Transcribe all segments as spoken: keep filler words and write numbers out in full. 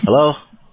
Hello?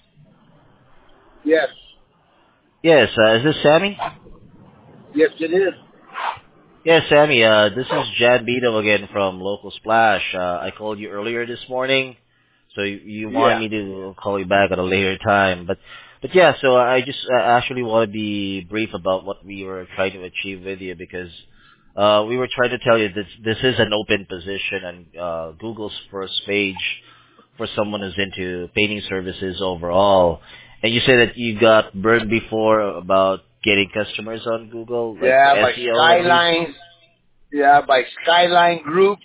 Yes. Yes, uh, is this Sammy? Yes, it is. Yes, Sammy, uh, this is Jan Beto again from Local Splash. Uh, I called you earlier this morning, so you, you wanted Yeah. me to call you back at a later time. But, but yeah, so I just uh, actually want to be brief about what we were trying to achieve with you because uh, we were trying to tell you that this is an open position on uh, Google's first page for someone who's into painting services overall. And you said that you got burned before about getting customers on Google, like for Yeah, by S E O at least. Skylines. Yeah, by Skyline Groups.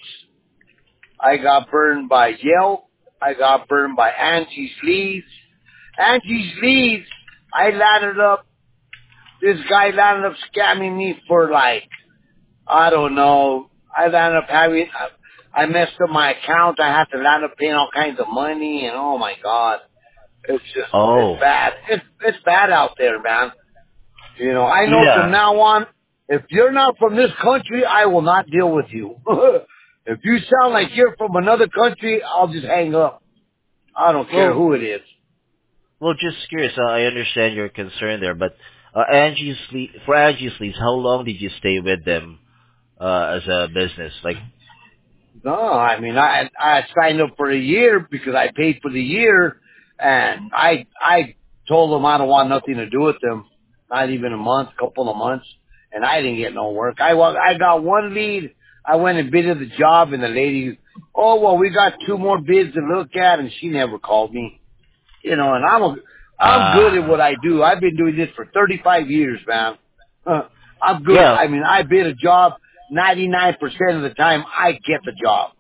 I got burned by Yelp. I got burned by Angie's Leads. Angie's Leads. I landed up, this guy landed up scamming me for like, I don't know. I landed up having, I, I messed up my account. I had to land up paying all kinds of money and oh my God. It's just, it's Oh, bad. It's, it's bad out there, man. You know, I know from yeah. now on, if you're not from this country, I will not deal with you. If you sound like you're from another country, I'll just hang up. I don't care Well, who it is. well, just curious. Uh, I understand your concern there, but uh, Angie's Lead, for Angie's Leads, how long did you stay with them uh, as a business? Like, No, I mean, I I signed up for a year because I paid for the year, and I I told them I don't want nothing to do with them. Not even a month, couple of months, and I didn't get no work. I wa- I got one lead. I went and bidded the job, and the lady, oh well, we got two more bids to look at, and she never called me. You know, and I'm a, I'm good at what ah, I do. I've been doing this for thirty-five years, man. Huh. I'm good. yeah, I mean, I bid a job ninety-nine percent of the time. I get the job.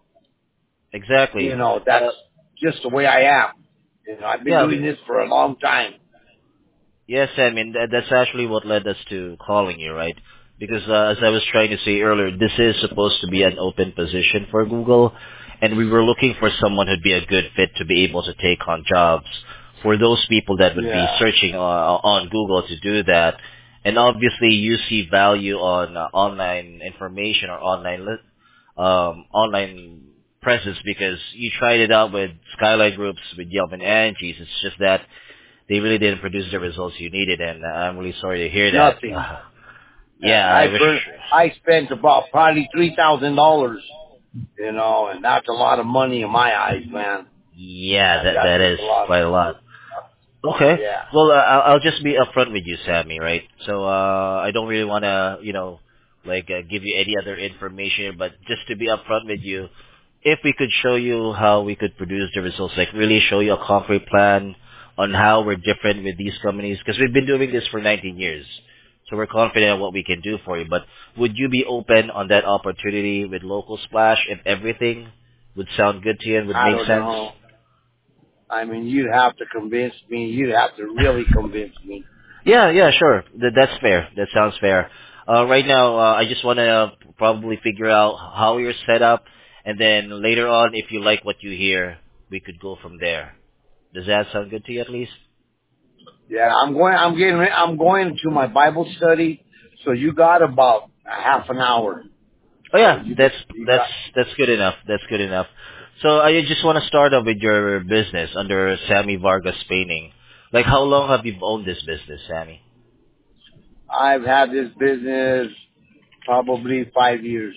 You exactly. know, that's Uh, just the way I am. You know, I've been yeah, doing this for a long time. yes, I mean, that, that's actually what led us to calling you, right? Because uh, as I was trying to say earlier, this is supposed to be an open position for Google, and we were looking for someone who'd be a good fit to be able to take on jobs for those people that would be Yeah. searching uh, on Google to do that. And obviously, you see value on uh, online information or online lit, um, online presence because you tried it out with Skyline Groups, with Yelp and Angie's. It's just that they really didn't produce the results you needed, and I'm really sorry to hear that. Nothing. Uh, Uh, yeah, I I wish. burnt, I spent about probably three thousand dollars, you know, and that's a lot of money in my eyes, man. Yeah, Uh, that that's that just is a lot of quite a money. lot. Okay, Yeah. well, uh, I'll, I'll just be upfront with you, Sammy. Right? So uh, I don't really want to, you know, like uh, give you any other information, but just to be upfront with you, if we could show you how we could produce the results, like really show you a concrete plan on how we're different with these companies, because we've been doing this for nineteen years. So we're confident in what we can do for you. But would you be open on that opportunity with Local Splash if everything would sound good to you and would I make don't sense? know. I mean, you'd have to convince me. You'd have to really convince me. Yeah, yeah, sure. Th- that's fair. That sounds fair. Uh, right now, uh, I just want to probably figure out how you're set up, and then later on, if you like what you hear, we could go from there. Does that sound good to you at least? Yeah, I'm going. I'm getting. re- I'm going to my Bible study. So you got about a half an hour. Oh So yeah, you that's you that's got. that's good enough. That's good enough. So I just want to start off with your business under Sammy Vargas Painting. Like, how long have you owned this business, Sammy? I've had this business probably five years.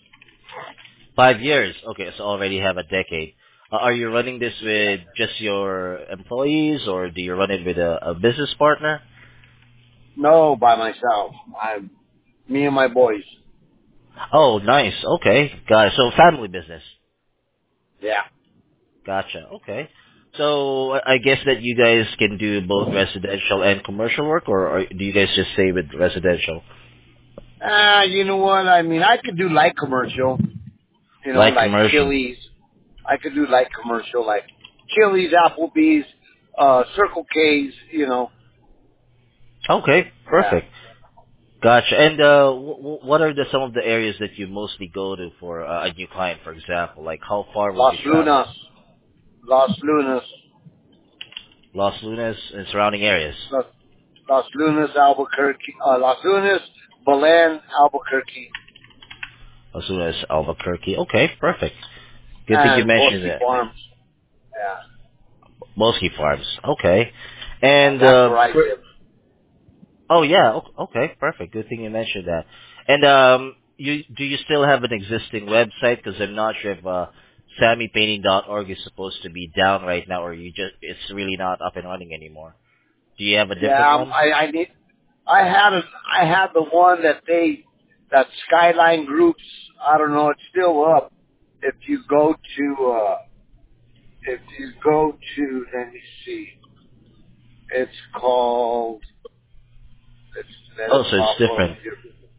Five years. Okay, so already have a decade. Uh, are you running this Yeah. with just your employees, or do you run it with a, a business partner? No, by myself. I'm me and my boys. Oh, nice. Okay, got it. So family business. Yeah. Gotcha. Okay. So I I guess that you guys can do both residential and commercial work, or, or do you guys just stay with residential? Ah, you know what? I mean, I could do light commercial. You know, Like like commercial. Chili's. I could do light commercial, like Chili's, Applebee's, uh, Circle K's. You know. Okay, Yeah. perfect. Gotcha. And uh, w- w- what are the some of the areas that you mostly go to for uh, a new client, for example? Like, how far would Las you travel? Lunas. Las Lunas. Los Lunas and surrounding areas. Las, Las Lunas, Albuquerque. Uh, Las Lunas, Belen, Albuquerque, Los Lunas, Albuquerque. Okay, perfect. Good thing you and mentioned Bosque that. Farms. Yeah. Mostly farms. Okay. Yeah, And that's uh, where I for, live. oh yeah, o- okay, perfect. Good thing you mentioned that. And um, you do you still have an existing website? Because I'm not sure if uh, sammy painting dot org is supposed to be down right now, or you just it's really not up and running anymore. Do you have a different Yeah, um, one? I, I need. I had a, I had the one that they, that Skyline Groups. I don't know. It's still up. If you go to, uh, if you go to, let me see. It's called. It's let Oh, it so it's pop up different. here.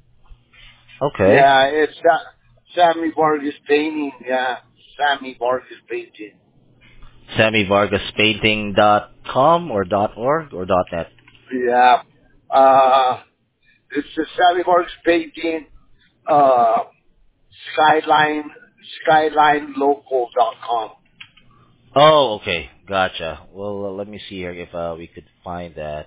Okay. Yeah, it's Sa- Sammy Vargas painting. Yeah, Sammy Vargas painting. sammy vargas painting dot com or .org or .net? Yeah. Uh, it's the Sammy Vargas painting. Uh, Skyline, skyline local dot com. Oh, okay. Gotcha. Well, uh, let me see here if uh, we could find that.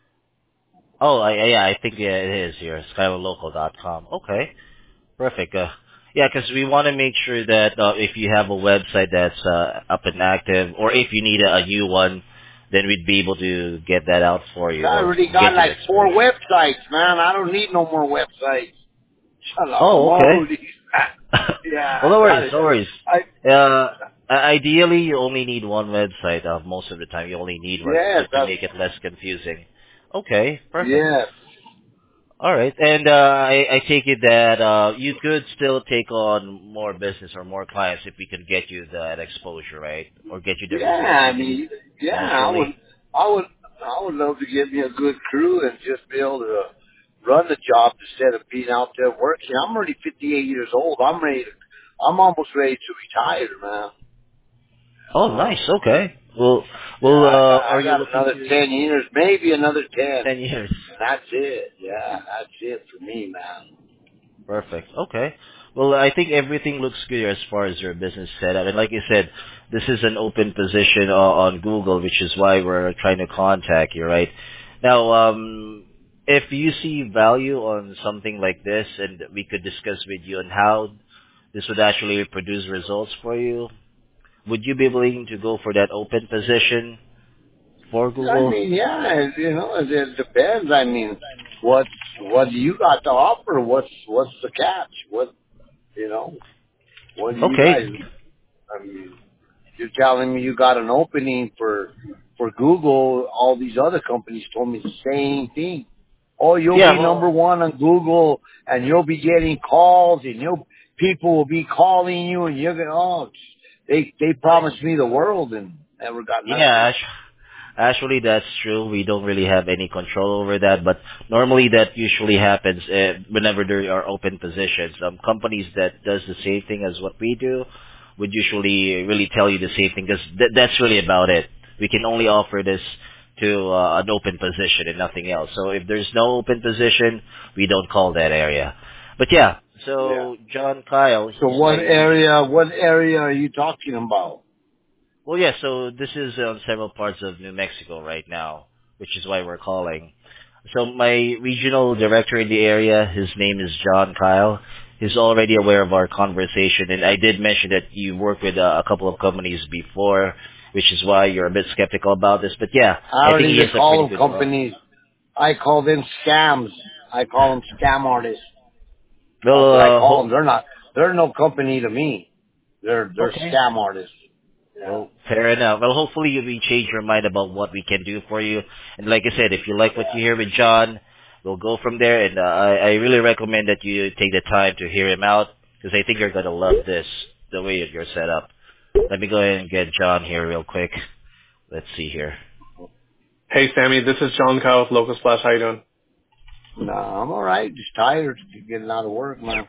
Oh, I, yeah, I think yeah, it is here. skyline local dot com. Okay. Perfect. Uh, yeah, because we want to make sure that uh, if you have a website that's uh, up and active, or if you need a, a new one, then we'd be able to get that out for you I or already got get you like the four exposure. websites, man. I don't need no more websites. Shut up, Oh, okay. moly. Yeah, Well, I no got worries, it. no worries. I, Uh, i- ideally, you only need one website. Uh, most of the time, you only need one yes, just to that's, make it less confusing. Okay, perfect. yes. All right, and uh, I, I take it that uh, you could still take on more business or more clients if we could get you that exposure, right? Or get you the Yeah, results I you need mean, yeah, I would, initially. I would, I would love to get me a good crew and just be able to run the job instead of being out there working. I'm already fifty-eight years old. I'm ready to, I'm almost ready to retire, man. Oh, Uh, nice. Okay. Well, yeah, well, I uh, got, are I you got looking another to ten years, maybe another ten. ten years? And that's it. Yeah, that's it for me, man. Perfect. Okay. Well, I think everything looks good as far as your business setup. And like you said, this is an open position uh, on Google, which is why we're trying to contact you, right? Now, um, if you see value on something like this, and we could discuss with you on how this would actually produce results for you, would you be willing to go for that open position for I Google? mean, yeah, it- you know, it, it depends. I mean, what's what do you got to offer? What's what's the catch? What you know? What do you Okay. guys? I mean, you're telling me you got an opening for for Google. All these other companies told me the same thing. Oh, you'll Yeah. be number Well. one on Google, and you'll be getting calls, and you'll people will be calling you, and you're gonna. Oh, they they promised me the world and never got nothing. Yeah. Actually, that's true. We don't really have any control over that, but normally that usually happens uh, whenever there are open positions. Um, companies that does the same thing as what we do would usually really tell you the same thing because th- that's really about it. We can only offer this to uh, an open position and nothing else. So if there's no open position, we don't call that area. But yeah, Yeah. so John Kyle, So he's what my area, what area are you talking about? well, yeah, so this is on several parts of New Mexico right now, which is why we're calling. So my regional director in the area, his name is John Kyle. He's already aware of our conversation, and I did mention that you worked with uh, a couple of companies before, which is why you're a bit skeptical about this. But yeah, I I don't think he even has a call pretty them good point. companies. I call them scams. I call them scam artists. That's Well, what I uh, call ho- them. They're not, they're no company to me. They're, they're okay. scam artists. Yeah. Well, fair enough. Well, hopefully you will change your mind about what we can do for you. And like I said, if you like what Yeah. you hear with John, we'll go from there. And uh, I, I really recommend that you take the time to hear him out because I think you're going to love this, the way that you're set up. Let me go ahead and get John here real quick. Let's see here. Hey, Sammy, this is John Kyle with Locust Splash. How you doing? No, I'm all right. Just tired. Getting out of work, man.